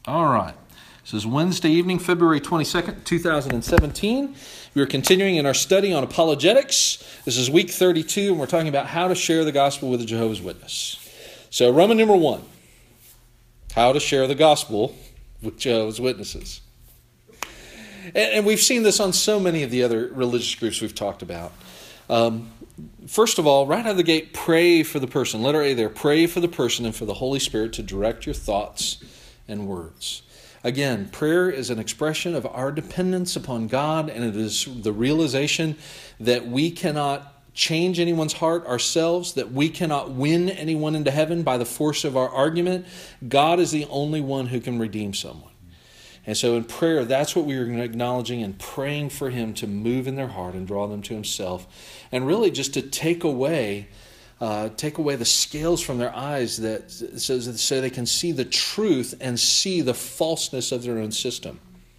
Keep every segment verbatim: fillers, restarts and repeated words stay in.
All right. This is Wednesday evening, February twenty-second, two thousand seventeen. We are continuing in our study on apologetics. This is week thirty-two, and we're talking about how to share the gospel with a Jehovah's Witness. So, Roman numeral one, how to share the gospel with Jehovah's Witnesses. And, and we've seen this on so many of the other religious groups we've talked about. Um, first of all, right out of the gate, pray for the person. Letter A there, pray for the person and for the Holy Spirit to direct your thoughts and words. Again, prayer is an expression of our dependence upon God, and it is the realization that we cannot change anyone's heart ourselves, that we cannot win anyone into heaven by the force of our argument. God is the only one who can redeem someone. And so in prayer, that's what we are acknowledging and praying for Him to move in their heart and draw them to Himself, and really just to take away Uh, take away the scales from their eyes that so, so they can see the truth and see the falseness of their own system.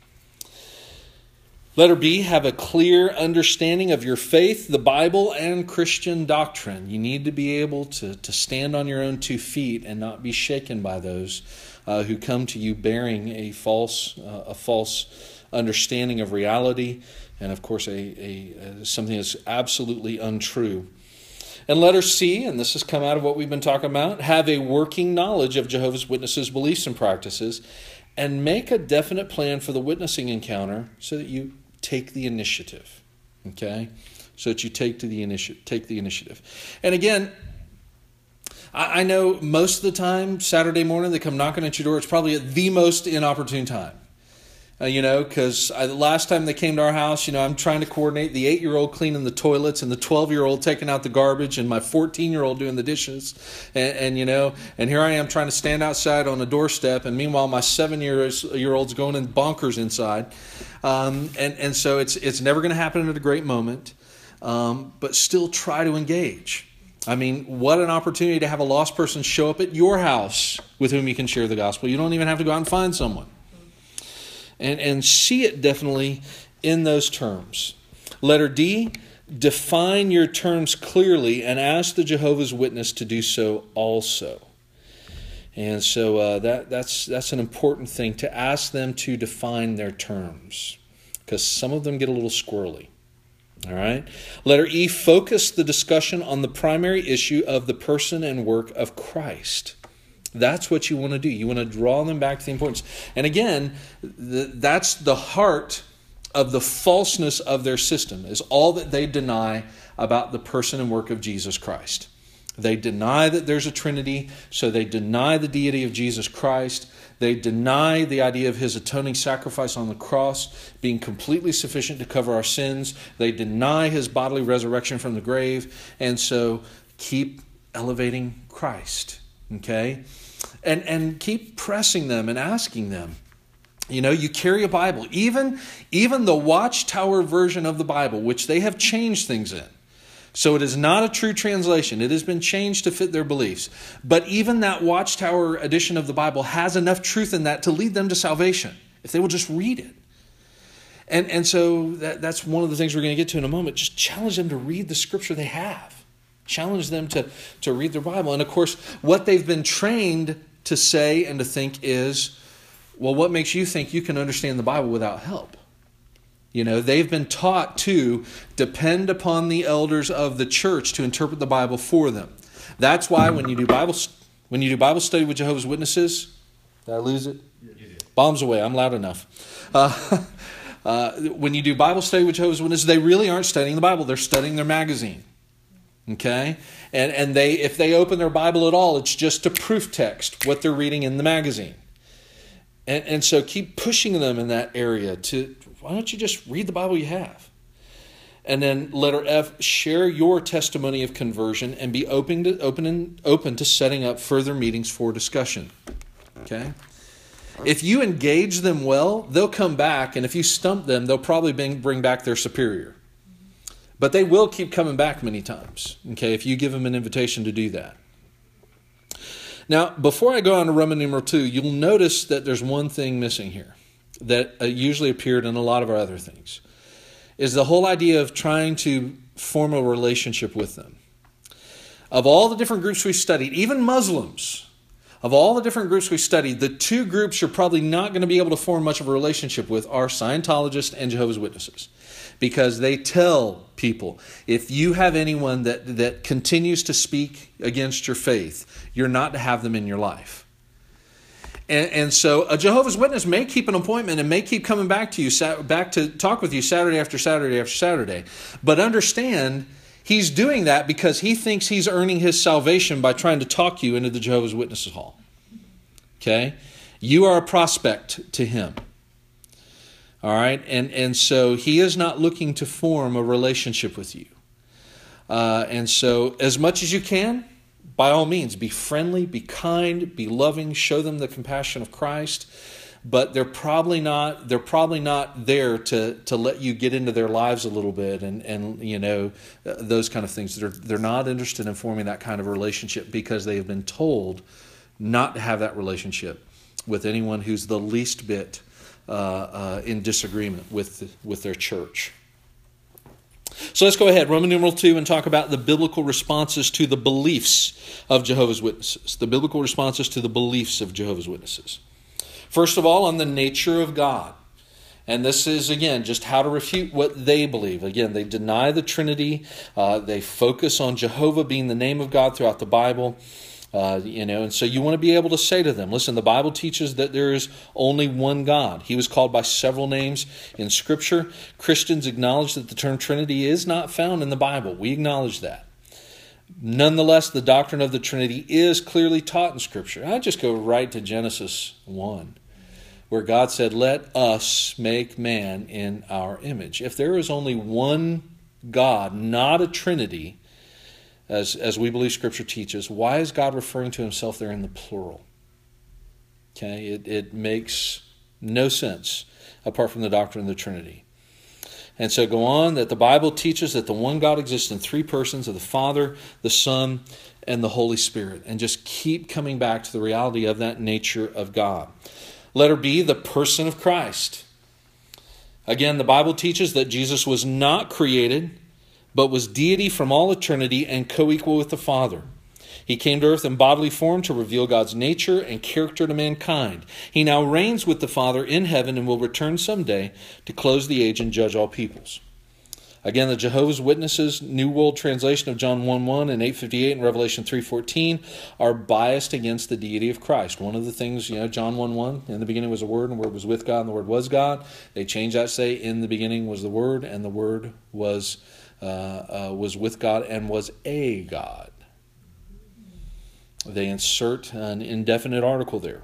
Letter B, have a clear understanding of your faith, the Bible, and Christian doctrine. You need to be able to, to stand on your own two feet and not be shaken by those uh, who come to you bearing a false, uh, a false understanding of reality, and of course a, a, a something that's absolutely untrue. And letter C, and this has come out of what we've been talking about, have a working knowledge of Jehovah's Witnesses' beliefs and practices, and make a definite plan for the witnessing encounter so that you take the initiative. Okay? So that you take to the initi- take the initiative. And again, I, I know most of the time, Saturday morning, they come knocking at your door. It's probably at the most inopportune time. Uh, you know, because the last time they came to our house, you know, I'm trying to coordinate the eight-year-old cleaning the toilets and the twelve-year-old taking out the garbage and my fourteen-year-old doing the dishes. And, and, you know, and here I am trying to stand outside on a doorstep, and meanwhile my seven-year-old's going in bonkers inside. Um, and, and so it's, it's never going to happen at a great moment, um, but still try to engage. I mean, what an opportunity to have a lost person show up at your house with whom you can share the gospel. You don't even have to go out and find someone. And, and see it definitely in those terms. Letter D, define your terms clearly and ask the Jehovah's Witness to do so also. And so uh, that that's that's an important thing, to ask them to define their terms, because some of them get a little squirrely. All right. Letter E, focus the discussion on the primary issue of the person and work of Christ. That's what you want to do. You want to draw them back to the importance. And again, the, that's the heart of the falseness of their system, is all that they deny about the person and work of Jesus Christ. They deny that there's a Trinity, so they deny the deity of Jesus Christ. They deny the idea of His atoning sacrifice on the cross being completely sufficient to cover our sins. They deny His bodily resurrection from the grave. And so keep elevating Christ. Okay? And and keep pressing them and asking them. You know, you carry a Bible. Even, even the Watchtower version of the Bible, which they have changed things in. So it is not a true translation. It has been changed to fit their beliefs. But even that Watchtower edition of the Bible has enough truth in that to lead them to salvation, if they will just read it. And, and so that, that's one of the things we're going to get to in a moment. Just challenge them to read the scripture they have. Challenge them to, to read their Bible. And of course, what they've been trained to say and to think is, well, what makes you think you can understand the Bible without help? You know, they've been taught to depend upon the elders of the church to interpret the Bible for them. That's why when you do Bible when you do Bible study with Jehovah's Witnesses, did I lose it? Bombs away. I'm loud enough. Uh, uh, when you do Bible study with Jehovah's Witnesses, they really aren't studying the Bible. They're studying their magazine. Okay? And and they if they open their Bible at all, it's just a proof text, what they're reading in the magazine. And and so keep pushing them in that area to, why don't you just read the Bible you have? And then letter F, share your testimony of conversion and be open to open and open to setting up further meetings for discussion. Okay? If you engage them well, they'll come back, and if you stump them, they'll probably bring, bring back their superior. But they will keep coming back many times, okay, if you give them an invitation to do that. Now, before I go on to Roman numeral two, you'll notice that there's one thing missing here that usually appeared in a lot of our other things, is the whole idea of trying to form a relationship with them. Of all the different groups we've studied, even Muslims, Of all the different groups we studied, the two groups you're probably not going to be able to form much of a relationship with are Scientologists and Jehovah's Witnesses. Because they tell people, if you have anyone that, that continues to speak against your faith, you're not to have them in your life. And, and so a Jehovah's Witness may keep an appointment and may keep coming back to you, back to talk with you Saturday after Saturday after Saturday. But understand, he's doing that because he thinks he's earning his salvation by trying to talk you into the Jehovah's Witnesses hall. Okay? You are a prospect to him. All right? And, and so he is not looking to form a relationship with you. Uh, and so as much as you can, by all means, be friendly, be kind, be loving, show them the compassion of Christ. But they're probably not they're probably not there to, to let you get into their lives a little bit and, and you know, those kind of things. They're, they're not interested in forming that kind of relationship because they have been told not to have that relationship with anyone who's the least bit uh, uh, in disagreement with, with their church. So let's go ahead, Roman numeral two, and talk about the biblical responses to the beliefs of Jehovah's Witnesses. The biblical responses to the beliefs of Jehovah's Witnesses. First of all, on the nature of God. And this is, again, just how to refute what they believe. Again, they deny the Trinity. Uh, they focus on Jehovah being the name of God throughout the Bible. Uh, you know, and so you want to be able to say to them, listen, the Bible teaches that there is only one God. He was called by several names in Scripture. Christians acknowledge that the term Trinity is not found in the Bible. We acknowledge that. Nonetheless, the doctrine of the Trinity is clearly taught in Scripture. I just go right to Genesis one, where God said, let us make man in our image. If there is only one God, not a Trinity, As, as we believe Scripture teaches, why is God referring to himself there in the plural? Okay, it, it makes no sense apart from the doctrine of the Trinity. And so go on, that the Bible teaches that the one God exists in three persons of the Father, the Son, and the Holy Spirit. And just keep coming back to the reality of that nature of God. Letter B, the person of Christ. Again, the Bible teaches that Jesus was not created, but was deity from all eternity and co-equal with the Father. He came to earth in bodily form to reveal God's nature and character to mankind. He now reigns with the Father in heaven and will return someday to close the age and judge all peoples. Again, the Jehovah's Witnesses' New World Translation of John one one and eight fifty-eight and Revelation three fourteen are biased against the deity of Christ. One of the things, you know, John one one, in the beginning was the Word, and the Word was with God, and the Word was God. They change that to say, in the beginning was the Word, and the Word was Uh, uh, was with God and was a God. They insert an indefinite article there.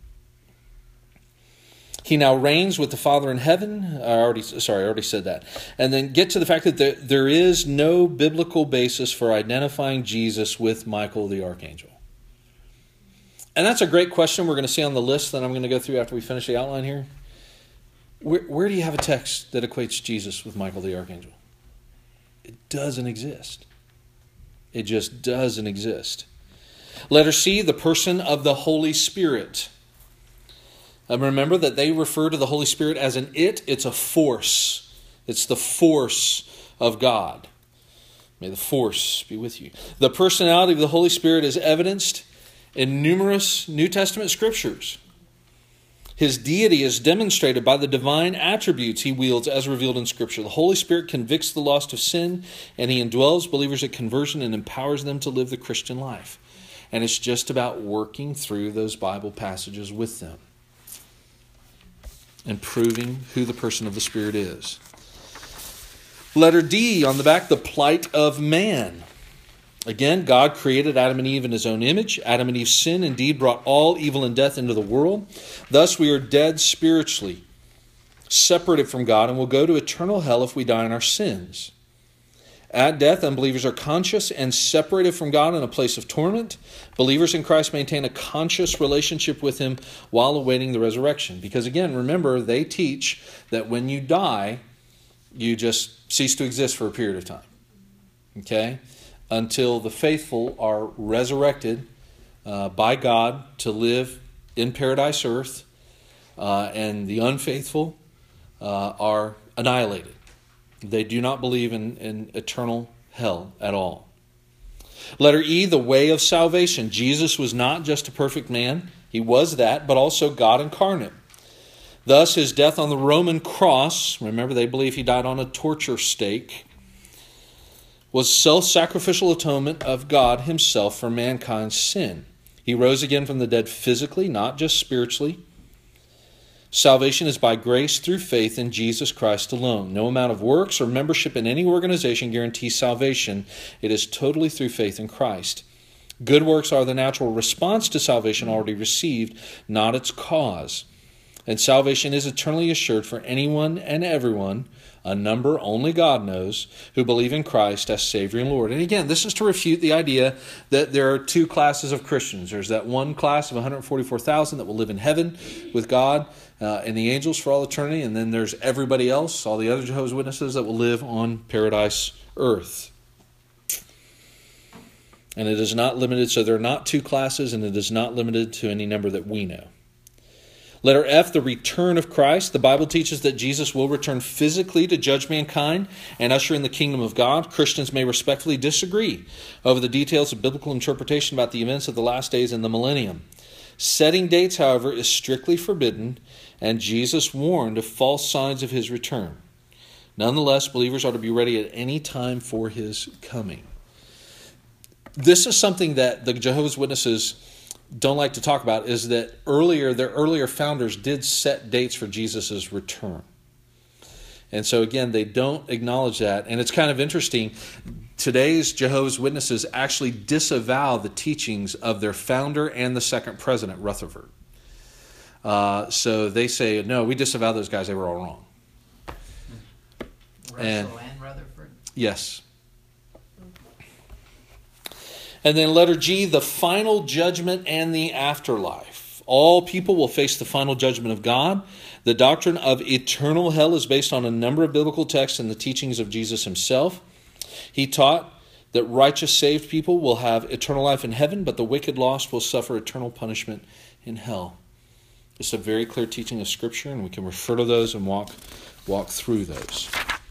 He now reigns with the Father in heaven. I already, sorry, I already said that. And then get to the fact that there, there is no biblical basis for identifying Jesus with Michael the Archangel. And that's a great question we're going to see on the list that I'm going to go through after we finish the outline here. Where, where do you have a text that equates Jesus with Michael the Archangel? It doesn't exist. It just doesn't exist. Letter C, the person of the Holy Spirit. And remember that they refer to the Holy Spirit as an it. It's a force. It's the force of God. May the force be with you. The personality of the Holy Spirit is evidenced in numerous New Testament scriptures. His deity is demonstrated by the divine attributes he wields as revealed in Scripture. The Holy Spirit convicts the lost of sin, and he indwells believers at conversion and empowers them to live the Christian life. And it's just about working through those Bible passages with them and proving who the person of the Spirit is. Letter D, on the back, the plight of man. Again, God created Adam and Eve in his own image. Adam and Eve's sin indeed brought all evil and death into the world. Thus we are dead spiritually, separated from God, and will go to eternal hell if we die in our sins. At death, unbelievers are conscious and separated from God in a place of torment. Believers in Christ maintain a conscious relationship with him while awaiting the resurrection. Because again, remember, they teach that when you die, you just cease to exist for a period of time. Okay? Until the faithful are resurrected uh, by God to live in paradise earth, uh, and the unfaithful uh, are annihilated. They do not believe in, in eternal hell at all. Letter E, the way of salvation. Jesus was not just a perfect man. He was that, but also God incarnate. Thus, his death on the Roman cross, remember they believe he died on a torture stake, was self-sacrificial atonement of God himself for mankind's sin. He rose again from the dead physically, not just spiritually. Salvation is by grace through faith in Jesus Christ alone. No amount of works or membership in any organization guarantees salvation. It is totally through faith in Christ. Good works are the natural response to salvation already received, not its cause. And salvation is eternally assured for anyone and everyone, a number only God knows, who believe in Christ as Savior and Lord. And again, this is to refute the idea that there are two classes of Christians. There's that one class of one hundred forty-four thousand that will live in heaven with God uh, and the angels for all eternity. And then there's everybody else, all the other Jehovah's Witnesses that will live on paradise earth. And it is not limited, so there are not two classes, and it is not limited to any number that we know. Letter F, the return of Christ. The Bible teaches that Jesus will return physically to judge mankind and usher in the kingdom of God. Christians may respectfully disagree over the details of biblical interpretation about the events of the last days and the millennium. Setting dates, however, is strictly forbidden, and Jesus warned of false signs of his return. Nonetheless, believers are to be ready at any time for his coming. This is something that the Jehovah's Witnesses don't like to talk about, is that earlier, their earlier founders did set dates for Jesus' return. And so again, they don't acknowledge that. And it's kind of interesting. Today's Jehovah's Witnesses actually disavow the teachings of their founder and the second president, Rutherford. Uh, so they say, no, we disavow those guys. They were all wrong. Russell and, and Rutherford? Yes. And then letter G, the final judgment and the afterlife. All people will face the final judgment of God. The doctrine of eternal hell is based on a number of biblical texts and the teachings of Jesus himself. He taught that righteous saved people will have eternal life in heaven, but the wicked lost will suffer eternal punishment in hell. It's a very clear teaching of Scripture, and we can refer to those and walk, walk through those.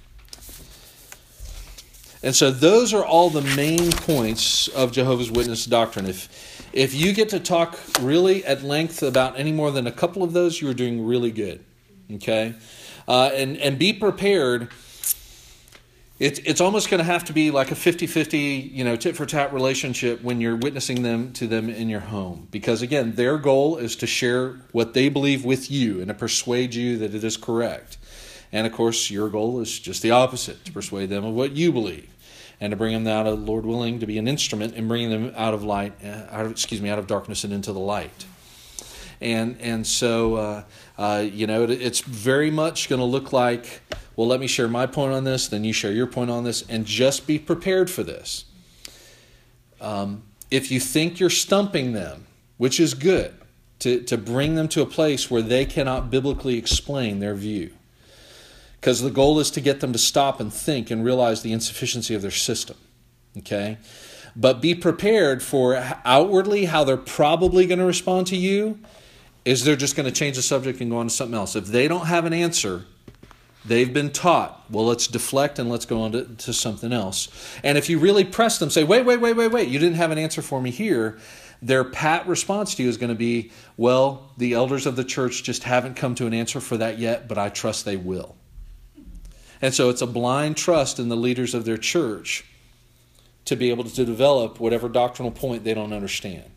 And so those are all the main points of Jehovah's Witness doctrine. If if you get to talk really at length about any more than a couple of those, you are doing really good. Okay? Uh, and, and be prepared. It, it's almost going to have to be like a fifty-fifty, you know, tit-for-tat relationship when you're witnessing them to them in your home. Because again, their goal is to share what they believe with you and to persuade you that it is correct. And of course, your goal is just the opposite, to persuade them of what you believe. And to bring them out of, Lord willing, to be an instrument in bringing them out of light, uh, out of, excuse me, out of darkness and into the light. And and so, uh, uh, you know, it, it's very much going to look like, well, let me share my point on this, then you share your point on this, and just be prepared for this. Um, if you think you're stumping them, which is good, to, to bring them to a place where they cannot biblically explain their view. Because the goal is to get them to stop and think and realize the insufficiency of their system. Okay? But be prepared for outwardly how they're probably going to respond to you is they're just going to change the subject and go on to something else. If they don't have an answer, they've been taught, well, let's deflect and let's go on to, to something else. And if you really press them, say, wait, wait, wait, wait, wait, you didn't have an answer for me here, their pat response to you is going to be, well, the elders of the church just haven't come to an answer for that yet, but I trust they will. And so it's a blind trust in the leaders of their church to be able to develop whatever doctrinal point they don't understand.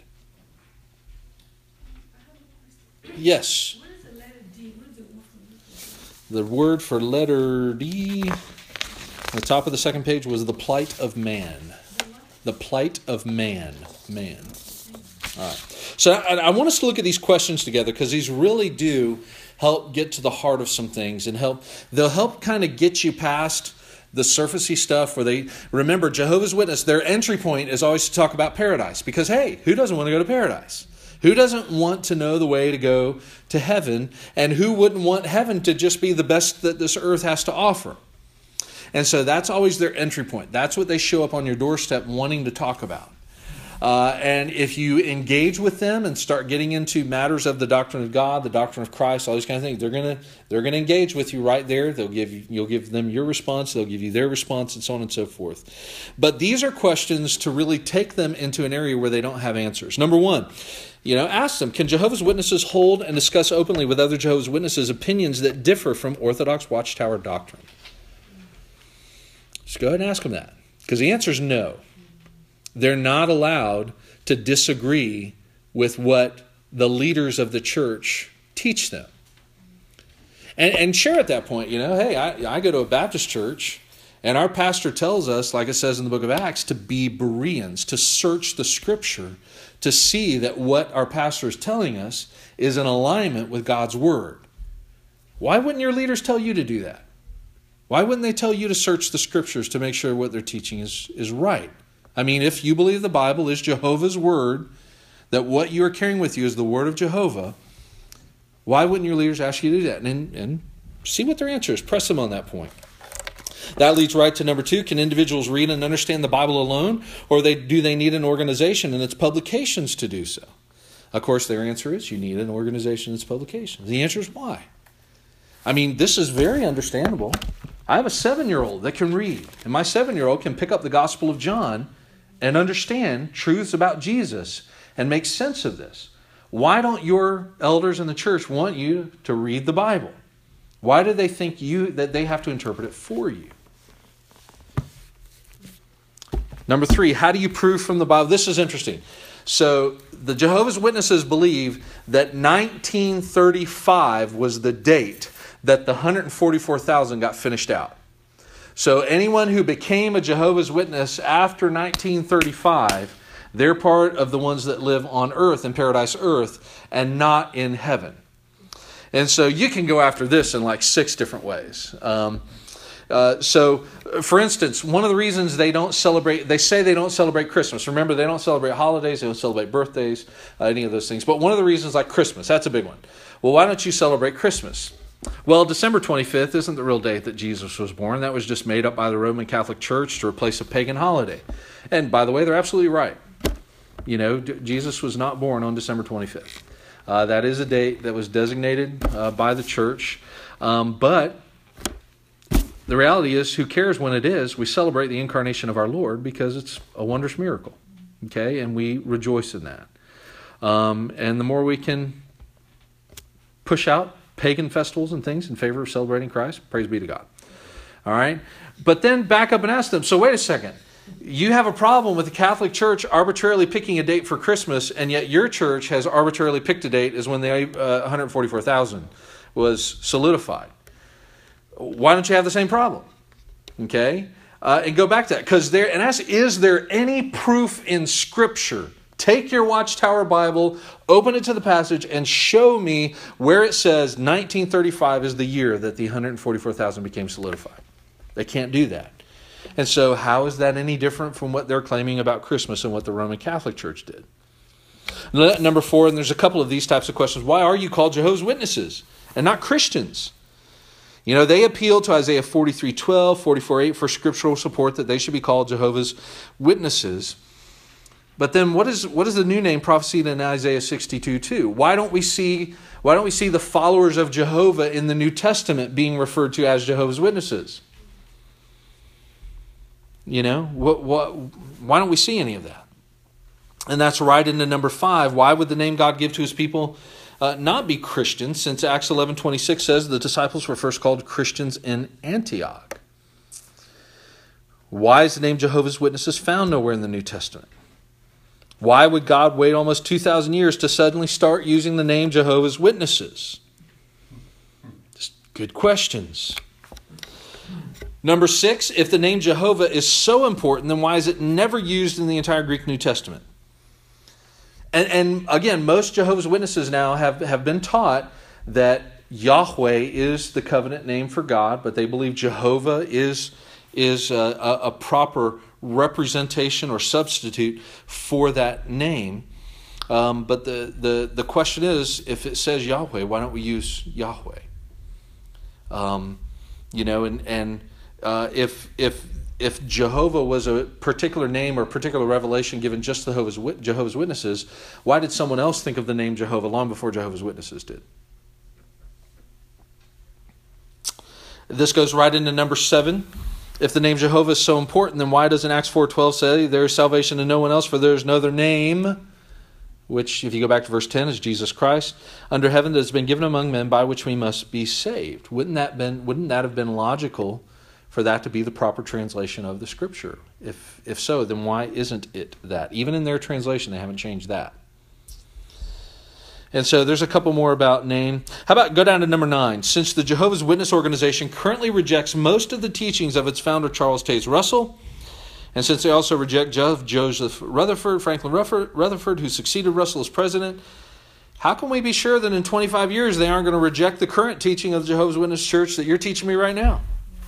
Yes? What is the letter D? What is it? The word for letter D, on the top of the second page, was the plight of man. The plight of man. Man. All right. So I, I want us to look at these questions together because these really do help get to the heart of some things and help. They'll help kind of get you past the surfacey stuff where they, remember, Jehovah's Witness, their entry point is always to talk about paradise because, hey, who doesn't want to go to paradise? Who doesn't want to know the way to go to heaven? And who wouldn't want heaven to just be the best that this earth has to offer? And so that's always their entry point. That's what they show up on your doorstep wanting to talk about. Uh, and if you engage with them and start getting into matters of the doctrine of God, the doctrine of Christ, all these kind of things, they're gonna they're gonna engage with you right there. They'll give you, you'll give them your response, they'll give you their response, and so on and so forth. But these are questions to really take them into an area where they don't have answers. Number one, you know, ask them, can Jehovah's Witnesses hold and discuss openly with other Jehovah's Witnesses opinions that differ from Orthodox Watchtower doctrine? Just go ahead and ask them that. Because the answer is no. They're not allowed to disagree with what the leaders of the church teach them. And, and share at that point, you know, hey, I, I go to a Baptist church, and our pastor tells us, like it says in the book of Acts, to be Bereans, to search the Scripture, to see that what our pastor is telling us is in alignment with God's Word. Why wouldn't your leaders tell you to do that? Why wouldn't they tell you to search the Scriptures to make sure what they're teaching is, is right? I mean, if you believe the Bible is Jehovah's Word, that what you are carrying with you is the Word of Jehovah, why wouldn't your leaders ask you to do that? And, and see what their answer is. Press them on that point. That leads right to number two. Can individuals read and understand the Bible alone, or they, do they need an organization and its publications to do so? Of course, their answer is you need an organization and its publications. The answer is why? I mean, this is very understandable. I have a seven-year-old that can read, and my seven-year-old can pick up the Gospel of John and understand truths about Jesus and make sense of this. Why don't your elders in the church want you to read the Bible? Why do they think you that they have to interpret it for you? Number three, how do you prove from the Bible? This is interesting. So the Jehovah's Witnesses believe that nineteen thirty-five was the date that the one hundred forty-four thousand got finished out. So anyone who became a Jehovah's Witness after nineteen thirty-five, they're part of the ones that live on earth, in paradise earth, and not in heaven. And so you can go after this in like six different ways. Um, uh, so, for instance, one of the reasons they don't celebrate, they say they don't celebrate Christmas. Remember, they don't celebrate holidays, they don't celebrate birthdays, uh, any of those things. But one of the reasons, like Christmas, that's a big one. Well, why don't you celebrate Christmas? Well, December twenty-fifth isn't the real date that Jesus was born. That was just made up by the Roman Catholic Church to replace a pagan holiday. And by the way, they're absolutely right. You know, Jesus was not born on December twenty-fifth. Uh, that is a date that was designated uh, by the church. Um, but the reality is, who cares when it is? We celebrate the incarnation of our Lord because it's a wondrous miracle. Okay? And we rejoice in that. Um, and the more we can push out pagan festivals and things in favor of celebrating Christ, praise be to God. All right? But then back up and ask them, so wait a second. You have a problem with the Catholic Church arbitrarily picking a date for Christmas, and yet your church has arbitrarily picked a date as when the uh, one hundred forty-four thousand was solidified. Why don't you have the same problem? Okay? Uh, and go back to that. Because there, and ask, is there any proof in Scripture? Take your Watchtower Bible, open it to the passage, and show me where it says nineteen thirty-five is the year that the one hundred forty-four thousand became solidified. They can't do that. And so how is that any different from what they're claiming about Christmas and what the Roman Catholic Church did? Number four, and there's a couple of these types of questions. Why are you called Jehovah's Witnesses and not Christians? You know, they appeal to Isaiah forty-three twelve, forty-four eight for scriptural support that they should be called Jehovah's Witnesses. But then what is what is the new name prophesied in Isaiah sixty-two two? Why don't we see why don't we see the followers of Jehovah in the New Testament being referred to as Jehovah's Witnesses? You know, what what why don't we see any of that? And that's right into number five. Why would the name God give to his people uh, not be Christians, since Acts eleven twenty-six says the disciples were first called Christians in Antioch? Why is the name Jehovah's Witnesses found nowhere in the New Testament? Why would God wait almost two thousand years to suddenly start using the name Jehovah's Witnesses? Just good questions. Number six, if the name Jehovah is so important, then why is it never used in the entire Greek New Testament? And, and again, most Jehovah's Witnesses now have, have been taught that Yahweh is the covenant name for God, but they believe Jehovah is, is a, a, a proper representation or substitute for that name. Um, but the, the, the question is, if it says Yahweh, why don't we use Yahweh? Um, you know, and, and uh, if if if Jehovah was a particular name or particular revelation given just to Jehovah's, Jehovah's Witnesses, why did someone else think of the name Jehovah long before Jehovah's Witnesses did? This goes right into number seven. If the name Jehovah is so important, then why doesn't Acts four twelve say there is salvation in no one else, for there is no other name, which, if you go back to verse ten, is Jesus Christ, under heaven that has been given among men by which we must be saved? Wouldn't that been wouldn't that have been logical for that to be the proper translation of the Scripture? If if so, then why isn't it that? Even in their translation, they haven't changed that. And so there's a couple more about name. How about go down to number nine? Since the Jehovah's Witness organization currently rejects most of the teachings of its founder, Charles Taze Russell, and since they also reject Joseph Rutherford, Franklin Rutherford, who succeeded Russell as president, how can we be sure that in twenty-five years they aren't going to reject the current teaching of the Jehovah's Witness Church that you're teaching me right now?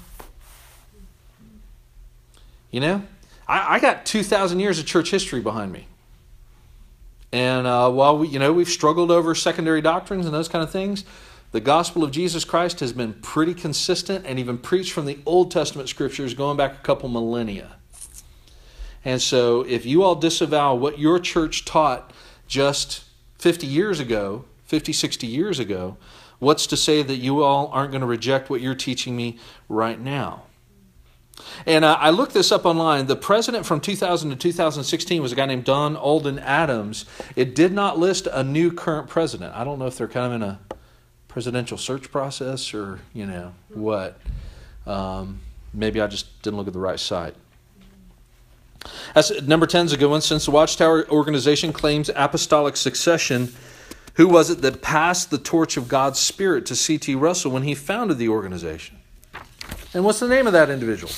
You know, I, I got two thousand years of church history behind me. And uh, while we, you know, we've struggled over secondary doctrines and those kind of things, the gospel of Jesus Christ has been pretty consistent and even preached from the Old Testament scriptures going back a couple millennia. And so if you all disavow what your church taught just fifty years ago, fifty, sixty years ago, what's to say that you all aren't going to reject what you're teaching me right now? And uh, I looked this up online. The president from two thousand to two thousand sixteen was a guy named Don Alden Adams. It did not list a new current president. I don't know if they're kind of in a presidential search process or, you know, what. Um, maybe I just didn't look at the right site. As, number ten is a good one. Since the Watchtower organization claims apostolic succession, who was it that passed the torch of God's Spirit to C T Russell when he founded the organization? And what's the name of that individual?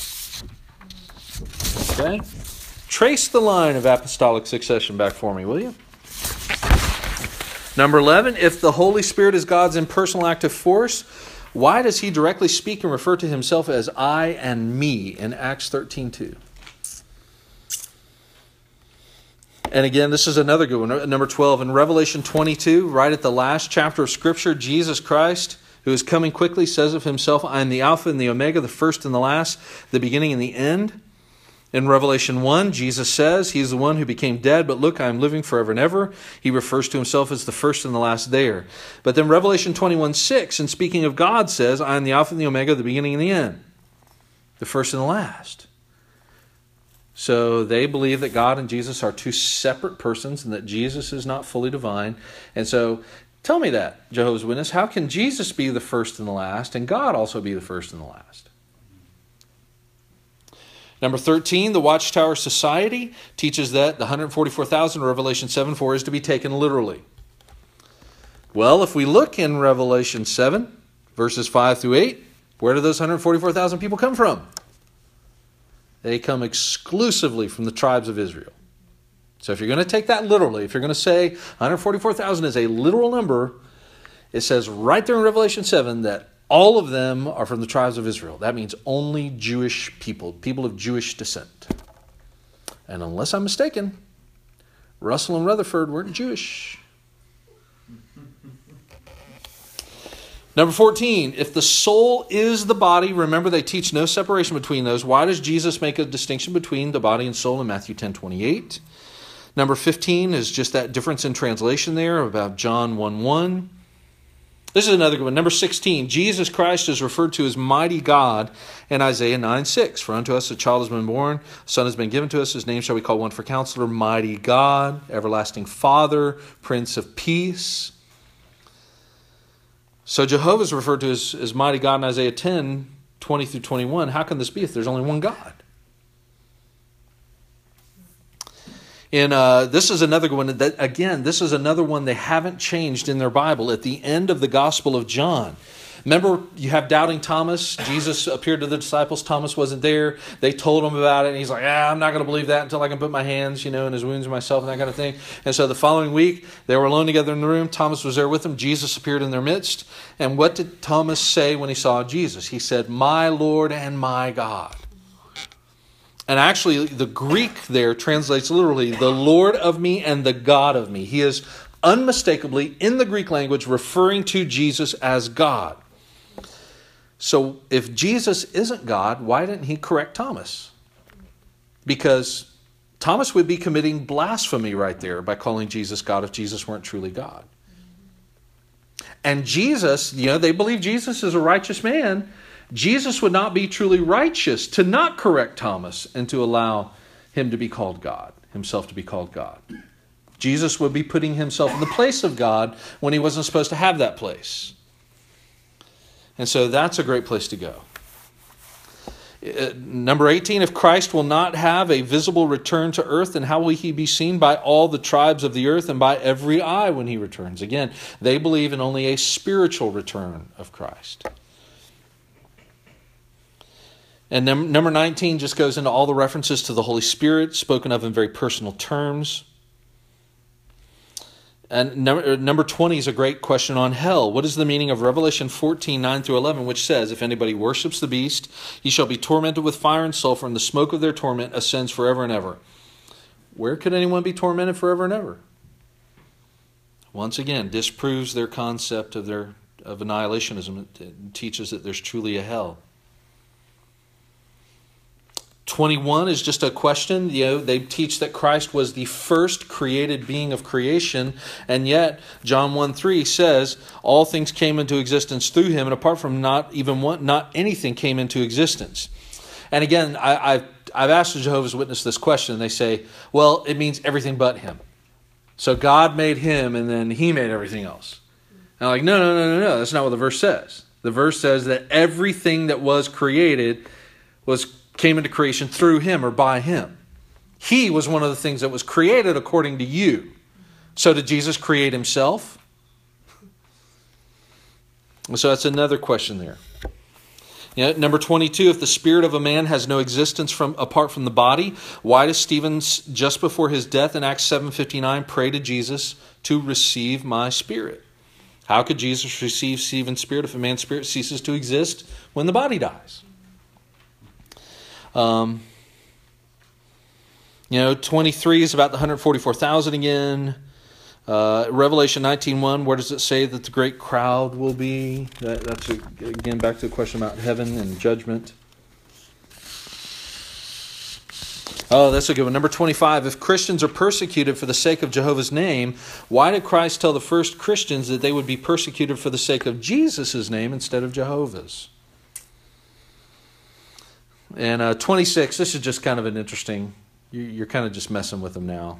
Okay. Trace the line of apostolic succession back for me, will you? Number eleven, if the Holy Spirit is God's impersonal active force, why does he directly speak and refer to himself as I and me in Acts thirteen two? And again, this is another good one. Number twelve, in Revelation twenty-two, right at the last chapter of Scripture, Jesus Christ, who is coming quickly, says of himself, I am the Alpha and the Omega, the first and the last, the beginning and the end. In Revelation one, Jesus says, he is the one who became dead, but look, I am living forever and ever. He refers to himself as the first and the last there. But then Revelation twenty-one six, and speaking of God, says, I am the Alpha and the Omega, the beginning and the end, the first and the last. So they believe that God and Jesus are two separate persons and that Jesus is not fully divine. And so tell me that, Jehovah's Witness. How can Jesus be the first and the last and God also be the first and the last? Number thirteen, the Watchtower Society teaches that the one hundred forty-four thousand, Revelation seven four, is to be taken literally. Well, if we look in Revelation seven, verses five through eight, where do those one hundred forty-four thousand people come from? They come exclusively from the tribes of Israel. So if you're going to take that literally, if you're going to say one hundred forty-four thousand is a literal number, it says right there in Revelation seven that all of them are from the tribes of Israel. That means only Jewish people, people of Jewish descent. And unless I'm mistaken, Russell and Rutherford weren't Jewish. Number fourteen, if the soul is the body, remember they teach no separation between those. Why does Jesus make a distinction between the body and soul in Matthew ten twenty-eight? Number fifteen is just that difference in translation there about John one one. This is another good one. Number sixteen, Jesus Christ is referred to as mighty God in Isaiah nine six. For unto us a child has been born, a son has been given to us, his name shall be called Wonderful Counselor, Mighty God, Everlasting Father, Prince of Peace. So Jehovah is referred to as, as mighty God in Isaiah ten, twenty through twenty-one. How can this be if there's only one God? And uh, this is another one that, again, this is another one they haven't changed in their Bible. At the end of the Gospel of John, remember you have doubting Thomas. Jesus appeared to the disciples. Thomas wasn't there. They told him about it. And he's like, yeah, I'm not going to believe that until I can put my hands, you know, in his wounds myself and that kind of thing. And so the following week, they were alone together in the room. Thomas was there with them. Jesus appeared in their midst. And what did Thomas say when he saw Jesus? He said, my Lord and my God. And actually, the Greek there translates literally, the Lord of me and the God of me. He is unmistakably, in the Greek language, referring to Jesus as God. So if Jesus isn't God, why didn't he correct Thomas? Because Thomas would be committing blasphemy right there by calling Jesus God if Jesus weren't truly God. And Jesus, you know, they believe Jesus is a righteous man. Jesus would not be truly righteous to not correct Thomas and to allow him to be called God, himself to be called God. Jesus would be putting himself in the place of God when he wasn't supposed to have that place. And so that's a great place to go. Uh, number eighteen, if Christ will not have a visible return to earth, then how will he be seen by all the tribes of the earth and by every eye when he returns? Again, they believe in only a spiritual return of Christ. And num- number nineteen just goes into all the references to the Holy Spirit, spoken of in very personal terms. And number, number twenty is a great question on hell. What is the meaning of Revelation fourteen, nine through eleven, which says, if anybody worships the beast, he shall be tormented with fire and sulfur, and the smoke of their torment ascends forever and ever. Where could anyone be tormented forever and ever? Once again, disproves their concept of their of annihilationism. It teaches that there's truly a hell. twenty-one is just a question. You know, they teach that Christ was the first created being of creation, and yet John one three says all things came into existence through him, and apart from not even one, not anything came into existence. And again, I, I've I've asked the Jehovah's Witness this question, and they say, well, it means everything but him. So God made him, and then he made everything else. And I'm like, no, no, no, no, no. That's not what the verse says. The verse says that everything that was created was came into creation through him or by him. He was one of the things that was created according to you. So did Jesus create himself? So that's another question there. Yeah, number twenty-two, if the spirit of a man has no existence from apart from the body, why does Stephen, just before his death in Acts seven fifty-nine, pray to Jesus to receive my spirit? How could Jesus receive Stephen's spirit if a man's spirit ceases to exist when the body dies? Um, you know, twenty-three is about the one hundred forty-four thousand again. Uh, Revelation nineteen one, where does it say that the great crowd will be? That, that's, a, again, back to the question about heaven and judgment. Oh, that's a good one. Number twenty-five, if Christians are persecuted for the sake of Jehovah's name, why did Christ tell the first Christians that they would be persecuted for the sake of Jesus' name instead of Jehovah's? And uh, twenty-six, this is just kind of an interesting, you, you're kind of just messing with them now.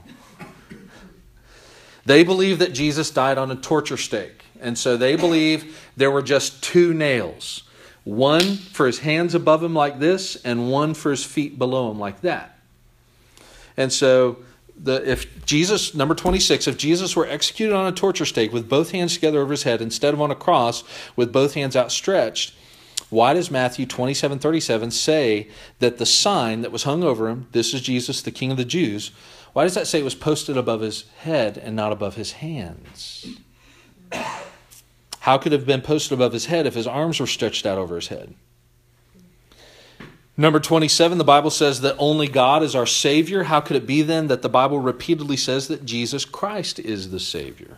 They believe that Jesus died on a torture stake. And so they believe there were just two nails. One for his hands above him like this, and one for his feet below him like that. And so the, if Jesus, number twenty-six, if Jesus were executed on a torture stake with both hands together over his head instead of on a cross with both hands outstretched, why does Matthew twenty-seven thirty-seven say that the sign that was hung over him, this is Jesus, the King of the Jews, why does that say it was posted above his head and not above his hands? How could it have been posted above his head if his arms were stretched out over his head? Number twenty-seven, the Bible says that only God is our Savior. How could it be then that the Bible repeatedly says that Jesus Christ is the Savior?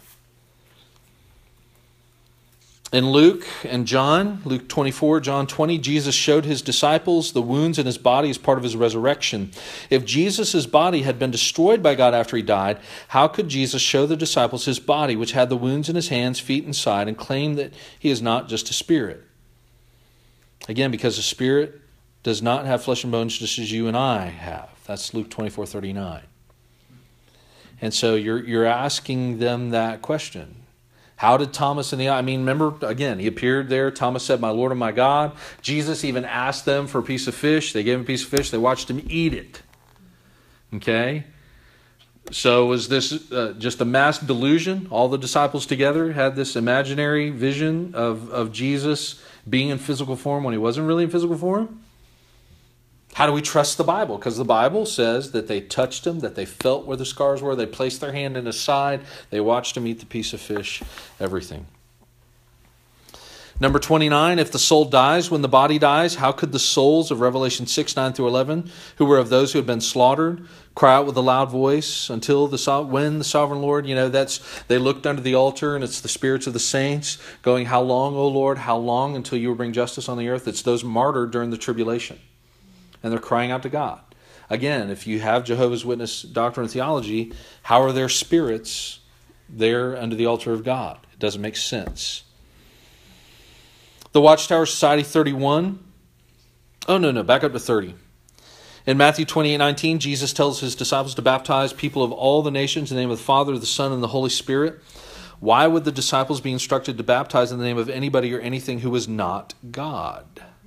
In Luke and John, Luke twenty-four, John twenty, Jesus showed his disciples the wounds in his body as part of his resurrection. If Jesus' body had been destroyed by God after he died, how could Jesus show the disciples his body, which had the wounds in his hands, feet, and side, and claim that he is not just a spirit? Again, because the spirit does not have flesh and bones just as you and I have. That's Luke twenty-four thirty-nine. And so you're you're asking them that question. How did Thomas and the I mean, remember, again, he appeared there. Thomas said, my Lord and my God. Jesus even asked them for a piece of fish. They gave him a piece of fish. They watched him eat it. Okay? So was this uh, just a mass delusion? All the disciples together had this imaginary vision of, of Jesus being in physical form when he wasn't really in physical form? How do we trust the Bible? Because the Bible says that they touched him, that they felt where the scars were, they placed their hand in his side, they watched him eat the piece of fish, everything. Number twenty-nine, if the soul dies when the body dies, how could the souls of Revelation six, nine through eleven, who were of those who had been slaughtered, cry out with a loud voice until the when the sovereign Lord, you know, that's, they looked under the altar and it's the spirits of the saints going, how long, O Lord, how long until you will bring justice on the earth? It's those martyred during the tribulation. And they're crying out to God. again, if you have Jehovah's Witness doctrine and theology, how are their spirits there under the altar of God? It doesn't make sense. The Watchtower Society thirty-one. Oh, no, no, back up to thirty. In Matthew twenty-eight nineteen, Jesus tells his disciples to baptize people of all the nations in the name of the Father, the Son, and the Holy Spirit. Why would the disciples be instructed to baptize in the name of anybody or anything who was not God?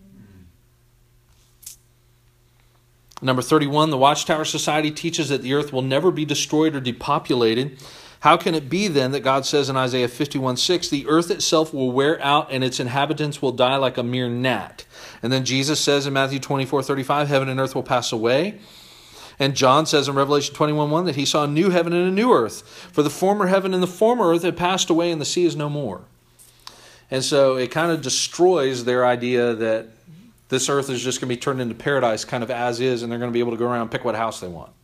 Number thirty-one, the Watchtower Society teaches that the earth will never be destroyed or depopulated. How can it be then that God says in Isaiah fifty-one six, the earth itself will wear out and its inhabitants will die like a mere gnat? And then Jesus says in Matthew twenty-four thirty-five, heaven and earth will pass away. And John says in Revelation twenty-one one that he saw a new heaven and a new earth. For the former heaven and the former earth had passed away and the sea is no more. And so it kind of destroys their idea that this earth is just going to be turned into paradise kind of as is, and they're going to be able to go around and pick what house they want.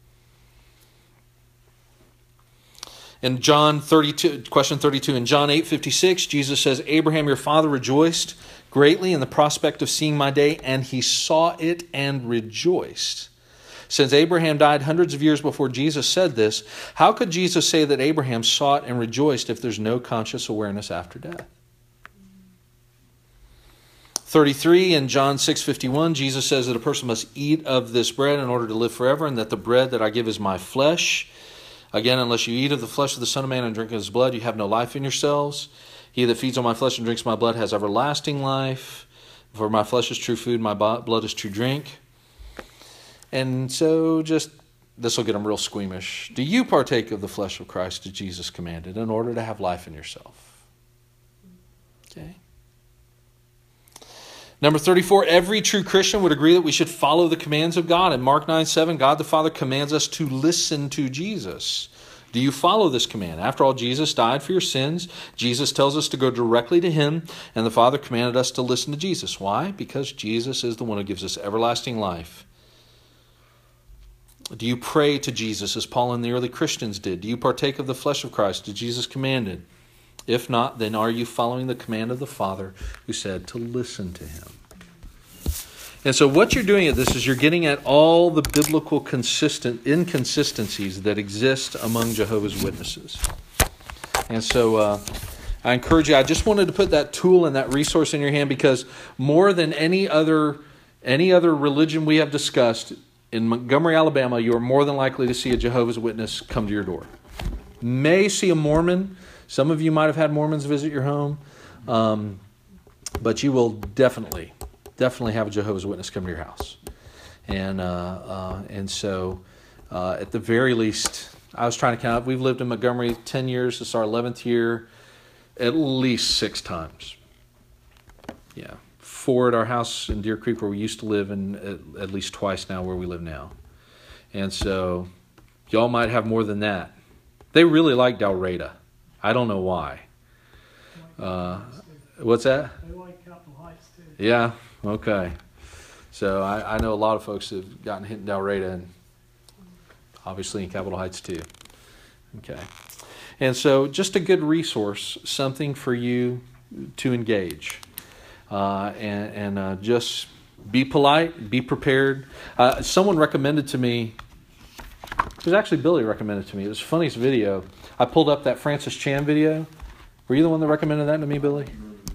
In John thirty-two, question thirty-two, in John eight fifty-six, Jesus says, Abraham your father rejoiced greatly in the prospect of seeing my day, and he saw it and rejoiced. Since Abraham died hundreds of years before Jesus said this, how could Jesus say that Abraham saw it and rejoiced if there's no conscious awareness after death? thirty-three, in John six fifty-one, Jesus says that a person must eat of this bread in order to live forever, and that the bread that I give is my flesh. Again, unless you eat of the flesh of the Son of Man and drink of his blood, you have no life in yourselves. He that feeds on my flesh and drinks my blood has everlasting life. For my flesh is true food, my blood is true drink. And so just, this will get them real squeamish. Do you partake of the flesh of Christ as Jesus commanded in order to have life in yourself? Okay. Number thirty-four, every true Christian would agree that we should follow the commands of God. In Mark nine seven, God the Father commands us to listen to Jesus. Do you follow this command? After all, Jesus died for your sins. Jesus tells us to go directly to him, and the Father commanded us to listen to Jesus. Why? Because Jesus is the one who gives us everlasting life. Do you pray to Jesus as Paul and the early Christians did? Do you partake of the flesh of Christ as Jesus commanded? If not, then are you following the command of the Father who said to listen to him? And so what you're doing at this is you're getting at all the biblical consistent inconsistencies that exist among Jehovah's Witnesses. And so uh, I encourage you, I just wanted to put that tool and that resource in your hand because more than any other any other religion we have discussed, in Montgomery, Alabama, you are more than likely to see a Jehovah's Witness come to your door. May see a Mormon. Some of you might have had Mormons visit your home. Um, but you will definitely... definitely have a Jehovah's Witness come to your house. And uh, uh, and so, uh, at the very least, I was trying to count. We've lived in Montgomery ten years. This is our eleventh year. At least six times. Yeah. Four at our house in Deer Creek where we used to live, and at, at least twice now where we live now. And so, y'all might have more than that. They really like Dalraida. I don't know why. Uh, what's that? They like Capitol Heights too. Yeah. Okay, so I, I know a lot of folks have gotten hit in Dalraida and obviously in Capitol Heights too. Okay, and so just a good resource, something for you to engage, uh, and, and uh, just be polite, be prepared. Uh, someone recommended to me, it was actually Billy recommended to me, it was the funniest video. I pulled up that Francis Chan video. Were you the one that recommended that to me, Billy?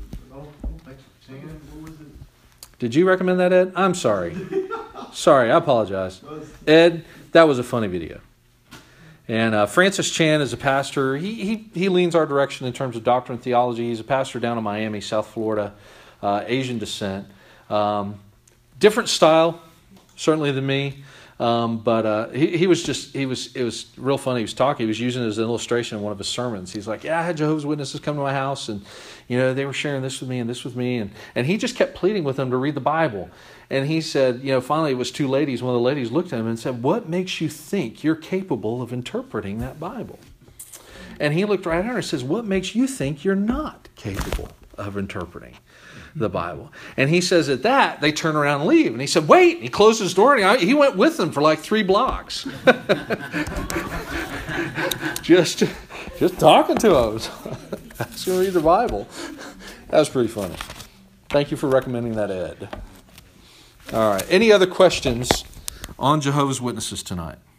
Did you recommend that, Ed? I'm sorry. Sorry, I apologize. Ed, that was a funny video. And uh, Francis Chan is a pastor. He, he he leans our direction in terms of doctrine and theology. He's a pastor down in Miami, South Florida, uh, Asian descent. Um, different style, certainly than me. Um, but uh, he, he was just, he was, it was real funny. He was talking, he was using it as an illustration in one of his sermons. He's like, yeah, I had Jehovah's Witnesses come to my house and, you know, they were sharing this with me and this with me. And, and he just kept pleading with them to read the Bible. And he said, you know, finally it was two ladies. One of the ladies looked at him and said, what makes you think you're capable of interpreting that Bible? And he looked right at her and says, what makes you think you're not capable of interpreting the Bible? And he says at that, they turn around and leave. And he said, wait. And he closed his door and he, he went with them for like three blocks. just, just talking to them. Asking to read the Bible. That was pretty funny. Thank you for recommending that, Ed. All right. Any other questions on Jehovah's Witnesses tonight.